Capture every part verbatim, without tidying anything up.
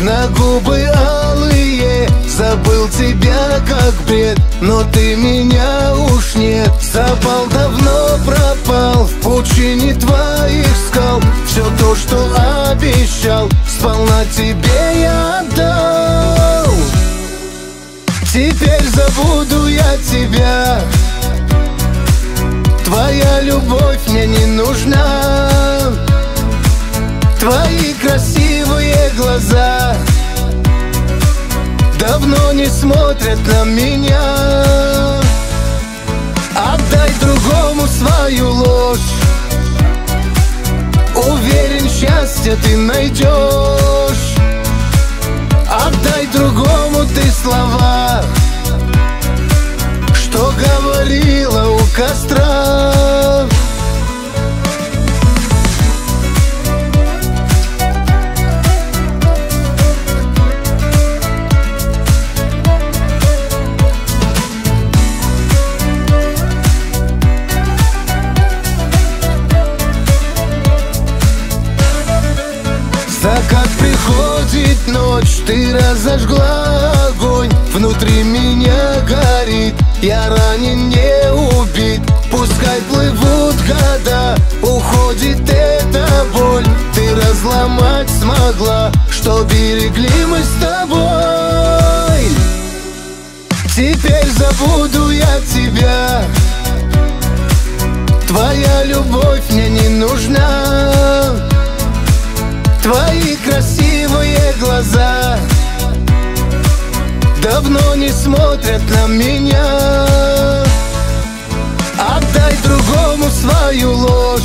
на губы алые. Забыл тебя как бред, но ты меня уж нет. Запал давно пропал в пучине твоих скал. Все то, что обещал, сполна тебе я отдал. Теперь забуду я тебя. Твоя любовь мне не нужна. Твои красивые глаза давно не смотрят на меня. Отдай другому свою ложь. Уверен, счастье ты найдешь. Отдай другому ты слова, что говорила у костра. Закат приходит, ночь, ты разожгла огонь. Внутри меня горит, я ранен, не убит. Пускай плывут года, уходит эта боль. Ты разломать смогла, что берегли мы с тобой. Теперь забуду я тебя. Твоя любовь мне не нужна. Твои красивые глаза давно не смотрят на меня. Отдай другому свою ложь.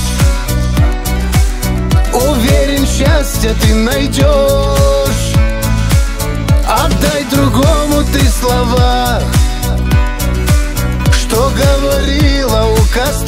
Уверен, счастье ты найдешь. Отдай другому ты слова, что говорила у костра.